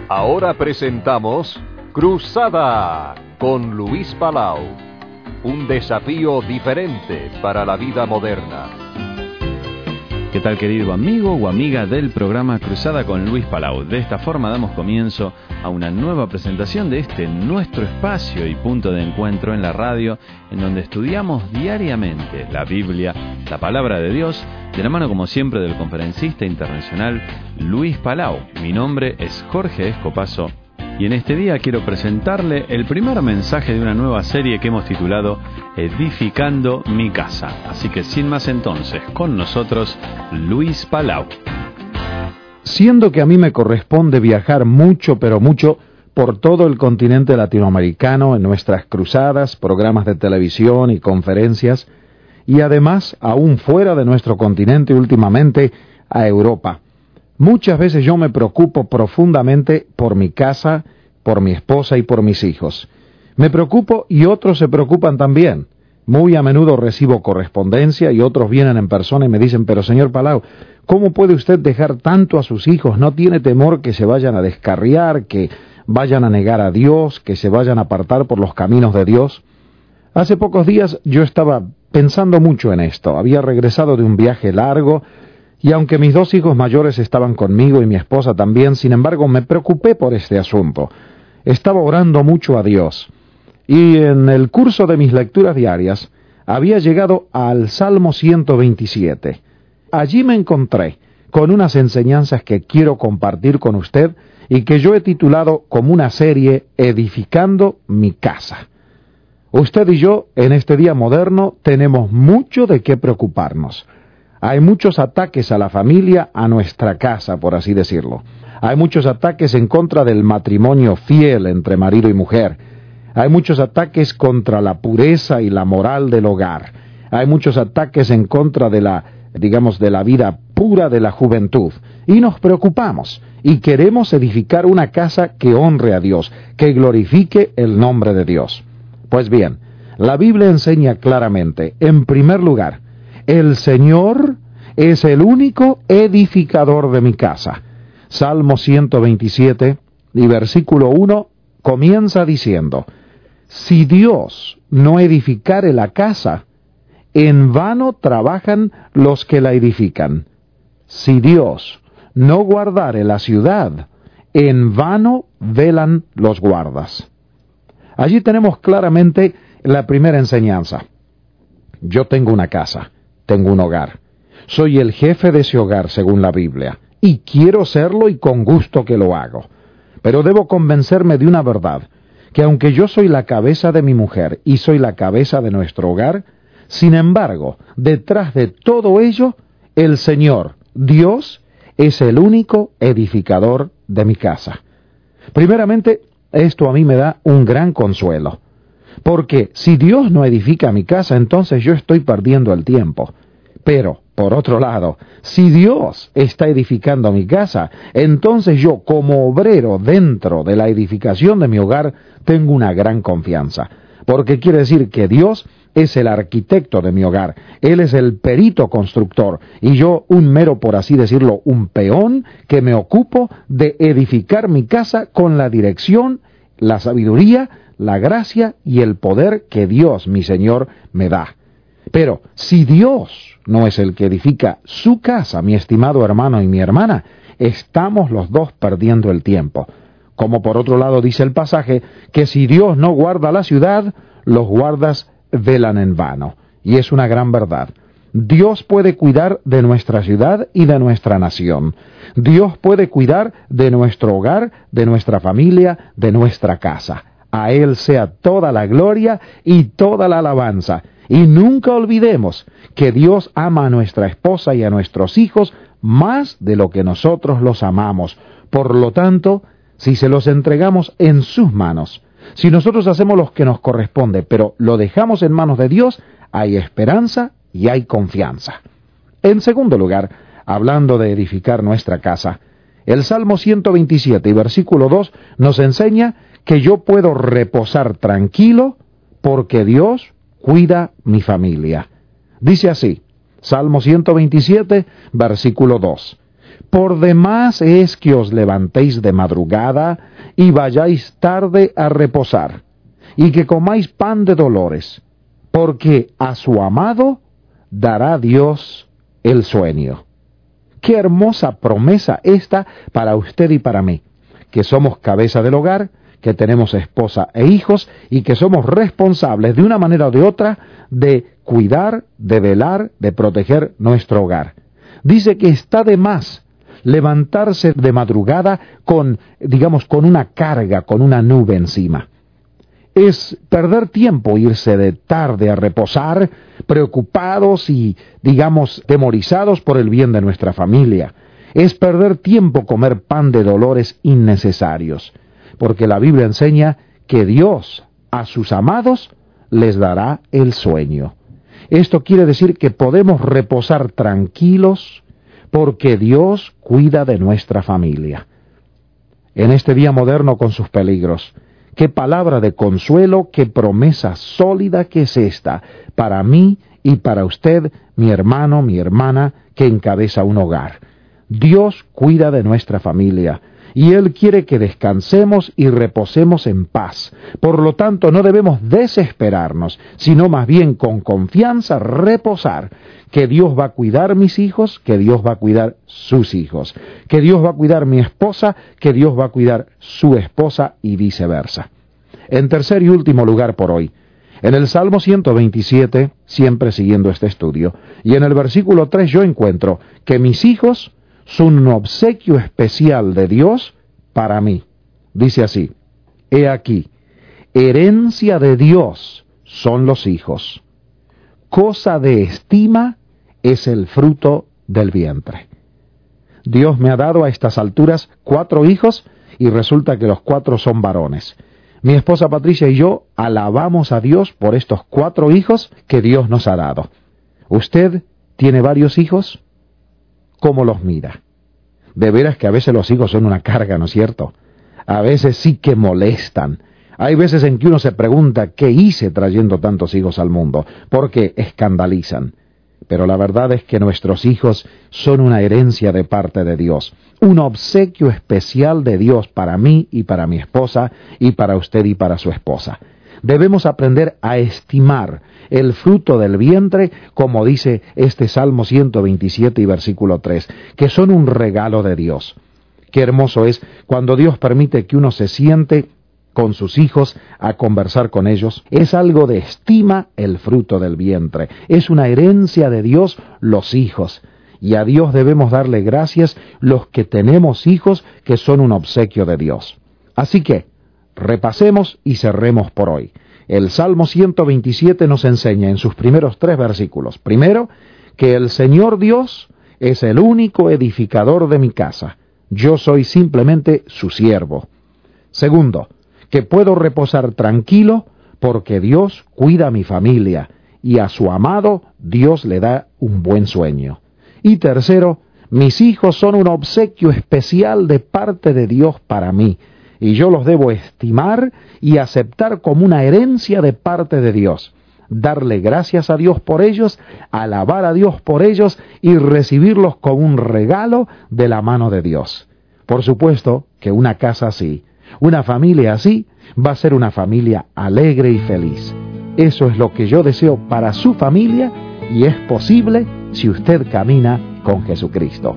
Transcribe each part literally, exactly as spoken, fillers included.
Ahora presentamos Cruzada con Luis Palau. Un desafío diferente para la vida moderna. ¿Qué tal, querido amigo o amiga del programa Cruzada con Luis Palau? De esta forma damos comienzo a una nueva presentación de este nuestro espacio y punto de encuentro en la radio, en donde estudiamos diariamente la Biblia, la palabra de Dios, de la mano como siempre del conferencista internacional Luis Palau. Mi nombre es Jorge Escopazo y en este día quiero presentarle el primer mensaje de una nueva serie que hemos titulado Edificando mi casa. Así que sin más entonces, con nosotros Luis Palau. Siendo que a mí me corresponde viajar mucho, pero mucho, por todo el continente latinoamericano en nuestras cruzadas, programas de televisión y conferencias, y además, aún fuera de nuestro continente últimamente, a Europa. Muchas veces yo me preocupo profundamente por mi casa, por mi esposa y por mis hijos. Me preocupo y otros se preocupan también. Muy a menudo recibo correspondencia y otros vienen en persona y me dicen, pero señor Palau, ¿cómo puede usted dejar tanto a sus hijos? ¿No tiene temor que se vayan a descarriar, que vayan a negar a Dios, que se vayan a apartar por los caminos de Dios? Hace pocos días yo estaba pensando mucho en esto. Había regresado de un viaje largo y aunque mis dos hijos mayores estaban conmigo y mi esposa también, sin embargo me preocupé por este asunto. Estaba orando mucho a Dios. Y en el curso de mis lecturas diarias había llegado al Salmo ciento veintisiete. Allí me encontré con unas enseñanzas que quiero compartir con usted y que yo he titulado como una serie Edificando mi casa. Usted y yo, en este día moderno, tenemos mucho de qué preocuparnos. Hay muchos ataques a la familia, a nuestra casa, por así decirlo. Hay muchos ataques en contra del matrimonio fiel entre marido y mujer. Hay muchos ataques contra la pureza y la moral del hogar. Hay muchos ataques en contra de la, digamos, de la vida pura de la juventud. Y nos preocupamos y queremos edificar una casa que honre a Dios, que glorifique el nombre de Dios. Pues bien, la Biblia enseña claramente, en primer lugar, el Señor es el único edificador de mi casa. Salmo ciento veintisiete y versículo uno comienza diciendo, si Dios no edificare la casa, en vano trabajan los que la edifican. Si Dios no guardare la ciudad, en vano velan los guardas. Allí tenemos claramente la primera enseñanza. Yo tengo una casa, tengo un hogar. Soy el jefe de ese hogar según la Biblia, y quiero serlo y con gusto que lo hago. Pero debo convencerme de una verdad, que aunque yo soy la cabeza de mi mujer y soy la cabeza de nuestro hogar, sin embargo, detrás de todo ello, el Señor, Dios, es el único edificador de mi casa. Primeramente, esto a mí me da un gran consuelo, porque si Dios no edifica mi casa, entonces yo estoy perdiendo el tiempo. Pero, por otro lado, si Dios está edificando mi casa, entonces yo, como obrero dentro de la edificación de mi hogar, tengo una gran confianza. Porque quiere decir que Dios es el arquitecto de mi hogar, Él es el perito constructor, y yo un mero, por así decirlo, un peón que me ocupo de edificar mi casa con la dirección, la sabiduría, la gracia y el poder que Dios, mi Señor, me da. Pero si Dios no es el que edifica su casa, mi estimado hermano y mi hermana, estamos los dos perdiendo el tiempo. Como por otro lado dice el pasaje, que si Dios no guarda la ciudad, los guardas velan en vano. Y es una gran verdad. Dios puede cuidar de nuestra ciudad y de nuestra nación. Dios puede cuidar de nuestro hogar, de nuestra familia, de nuestra casa. A Él sea toda la gloria y toda la alabanza. Y nunca olvidemos que Dios ama a nuestra esposa y a nuestros hijos más de lo que nosotros los amamos. Por lo tanto, si se los entregamos en sus manos, si nosotros hacemos lo que nos corresponde, pero lo dejamos en manos de Dios, hay esperanza y hay confianza. En segundo lugar, hablando de edificar nuestra casa, el Salmo ciento veintisiete y versículo dos nos enseña que yo puedo reposar tranquilo porque Dios cuida mi familia. Dice así, Salmo ciento veintisiete, versículo dos. Por demás es que os levantéis de madrugada y vayáis tarde a reposar, y que comáis pan de dolores, porque a su amado dará Dios el sueño. Qué hermosa promesa esta para usted y para mí, que somos cabeza del hogar, que tenemos esposa e hijos y que somos responsables de una manera o de otra de cuidar, de velar, de proteger nuestro hogar. Dice que está de más levantarse de madrugada con, digamos, con una carga, con una nube encima. Es perder tiempo irse de tarde a reposar, preocupados y, digamos, temorizados por el bien de nuestra familia. Es perder tiempo comer pan de dolores innecesarios, porque la Biblia enseña que Dios a sus amados les dará el sueño. Esto quiere decir que podemos reposar tranquilos porque Dios cuida de nuestra familia. En este día moderno con sus peligros, qué palabra de consuelo, qué promesa sólida que es esta, para mí y para usted, mi hermano, mi hermana, que encabeza un hogar. Dios cuida de nuestra familia, y Él quiere que descansemos y reposemos en paz. Por lo tanto, no debemos desesperarnos, sino más bien con confianza reposar, que Dios va a cuidar mis hijos, que Dios va a cuidar sus hijos, que Dios va a cuidar mi esposa, que Dios va a cuidar su esposa y viceversa. En tercer y último lugar por hoy, en el Salmo ciento veintisiete, siempre siguiendo este estudio, y en el versículo tres yo encuentro que mis hijos son un obsequio especial de Dios para mí. Dice así: he aquí, herencia de Dios son los hijos, cosa de estima es el fruto del vientre. Dios me ha dado a estas alturas cuatro hijos y resulta que los cuatro son varones. Mi esposa Patricia y yo alabamos a Dios por estos cuatro hijos que Dios nos ha dado. ¿Usted tiene varios hijos? ¿Cómo los mira? De veras que a veces los hijos son una carga, ¿no es cierto? A veces sí que molestan. Hay veces en que uno se pregunta, ¿qué hice trayendo tantos hijos al mundo? Porque escandalizan. Pero la verdad es que nuestros hijos son una herencia de parte de Dios, un obsequio especial de Dios para mí y para mi esposa, y para usted y para su esposa. Debemos aprender a estimar el fruto del vientre, como dice este Salmo ciento veintisiete y versículo tres, que son un regalo de Dios. Qué hermoso es cuando Dios permite que uno se siente con sus hijos a conversar con ellos. Es algo de estima el fruto del vientre. Es una herencia de Dios los hijos. Y a Dios debemos darle gracias los que tenemos hijos que son un obsequio de Dios. Así que, repasemos y cerremos por hoy. El Salmo ciento veintisiete nos enseña en sus primeros tres versículos. Primero, que el Señor Dios es el único edificador de mi casa. Yo soy simplemente su siervo. Segundo, que puedo reposar tranquilo porque Dios cuida a mi familia y a su amado Dios le da un buen sueño. Y tercero, mis hijos son un obsequio especial de parte de Dios para mí, y yo los debo estimar y aceptar como una herencia de parte de Dios. Darle gracias a Dios por ellos, alabar a Dios por ellos y recibirlos como un regalo de la mano de Dios. Por supuesto que una casa así, una familia así, va a ser una familia alegre y feliz. Eso es lo que yo deseo para su familia y es posible si usted camina con Jesucristo.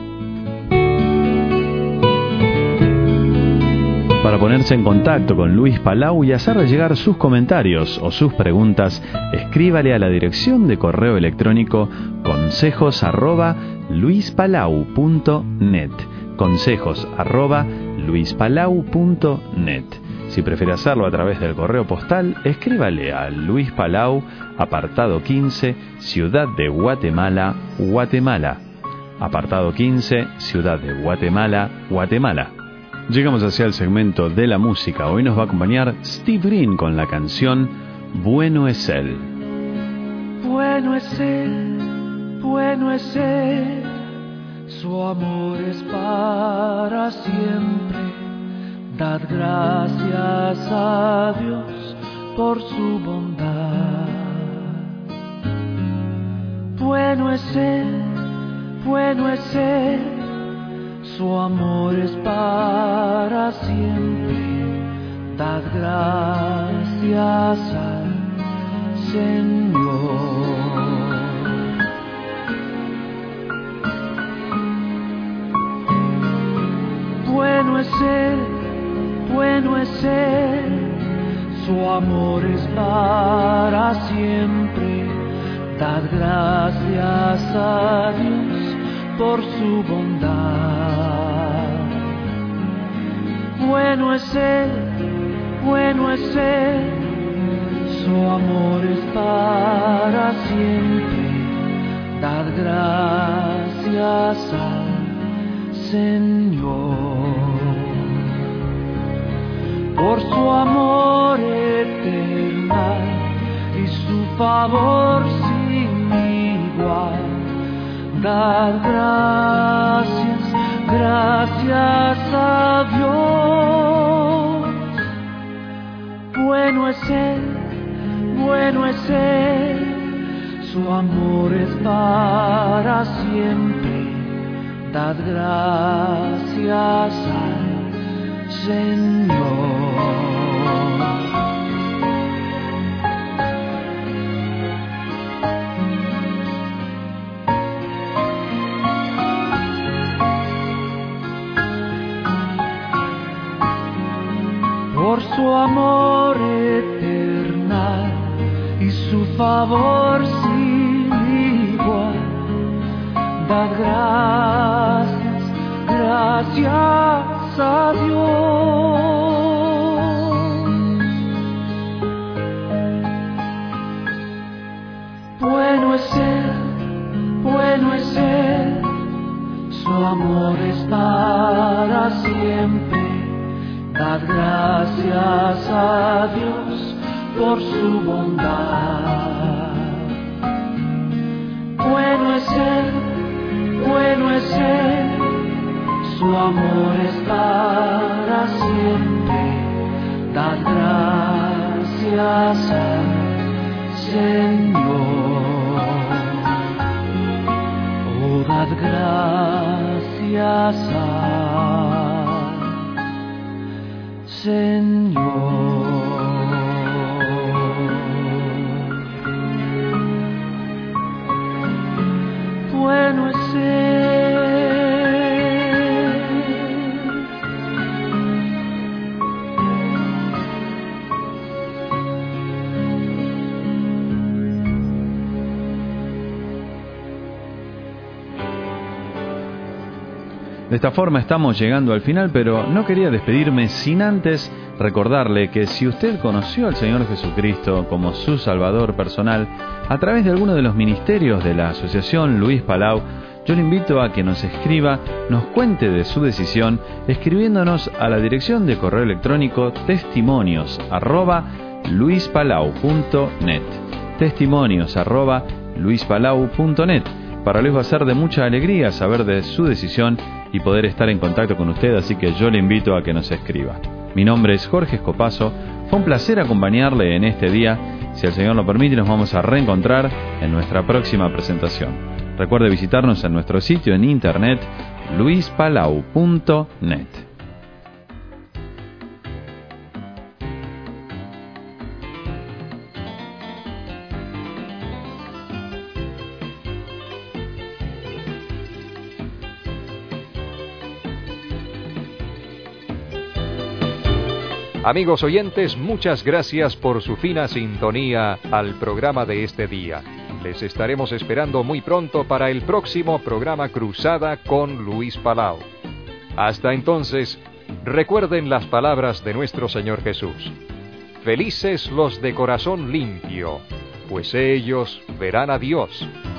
Para ponerse en contacto con Luis Palau y hacerle llegar sus comentarios o sus preguntas, escríbale a la dirección de correo electrónico consejos arroba luispalau punto net. Consejos arroba luispalau punto net. Si prefiere hacerlo a través del correo postal, escríbale a Luis Palau, apartado quince, Ciudad de Guatemala, Guatemala. Apartado quince, Ciudad de Guatemala, Guatemala. Llegamos hacia el segmento de la música. Hoy nos va a acompañar Steve Green con la canción Bueno es Él. Bueno es Él, bueno es Él, su amor es para siempre. Dad gracias a Dios por su bondad. Bueno es Él, bueno es Él, su amor es para siempre. Dad gracias al Señor. Bueno es Él, bueno es Él, su amor es para siempre. Dad gracias a Dios por su bondad. Bueno es Él, bueno es Él, su amor es para siempre. Dad gracias al Señor por su amor eterno y su favor sin igual. Dad gracias, gracias a Dios. Bueno es Él, bueno es Él, su amor es para siempre. Dad gracias al Señor. Por su amor eterno y su favor sin igual. Dad gracias, gracias a Dios. Bueno es Él, bueno es Él, su amor es para siempre. Dad gracias a Dios por su bondad. Bueno es Él, bueno es Él, su amor es para siempre. Dad gracias al Señor. Oh, dad gracias al Señor. Bueno es Él. De esta forma estamos llegando al final, pero no quería despedirme sin antes recordarle que si usted conoció al Señor Jesucristo como su Salvador personal a través de alguno de los ministerios de la Asociación Luis Palau, yo le invito a que nos escriba, nos cuente de su decisión, escribiéndonos a la dirección de correo electrónico testimonios arroba luispalau punto net. Testimonios arroba luispalau punto net. Para Luis va a ser de mucha alegría saber de su decisión y poder estar en contacto con usted, así que yo le invito a que nos escriba. Mi nombre es Jorge Escopazo, fue un placer acompañarle en este día. Si el Señor lo permite, nos vamos a reencontrar en nuestra próxima presentación. Recuerde visitarnos en nuestro sitio en internet luispalau punto net. Amigos oyentes, muchas gracias por su fina sintonía al programa de este día. Les estaremos esperando muy pronto para el próximo programa Cruzada con Luis Palau. Hasta entonces, recuerden las palabras de nuestro Señor Jesús. Felices los de corazón limpio, pues ellos verán a Dios.